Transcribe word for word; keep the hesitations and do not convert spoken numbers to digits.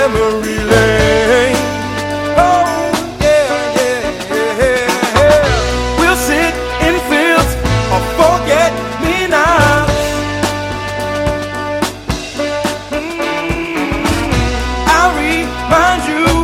memory lane. Oh, yeah, yeah, yeah. We'll sit in fields of forget-me-nots. I'll remind you